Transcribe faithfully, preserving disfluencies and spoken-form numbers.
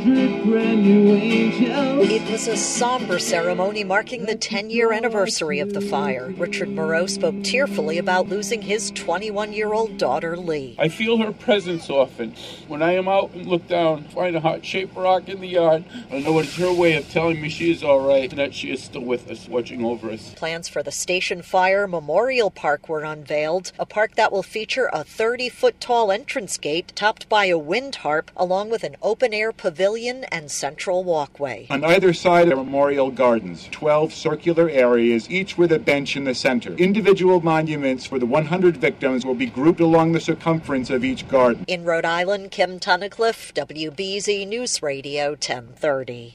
hundred brand new angels. It was a somber ceremony marking the ten-year anniversary of the fire. Richard Moreau spoke tearfully about losing his twenty-one-year-old daughter, Lee. I feel her presence often. When I am out and look down, find a heart-shaped rock in the yard, I know it's her way of telling me she is all right and that she is still with us, watching over us. Plans for the Station Fire Memorial Park were unveiled, a park that will feature a thirty-foot tall entrance gate topped by a wind harp, along with an open-air pavilion and central walkway. On either side are memorial gardens, twelve circular areas, each with a bench in the center. Individual monuments for the one hundred victims will be grouped along the circumference of each garden. In Rhode Island, Kim Tunnicliffe, W B Z News Radio ten thirty.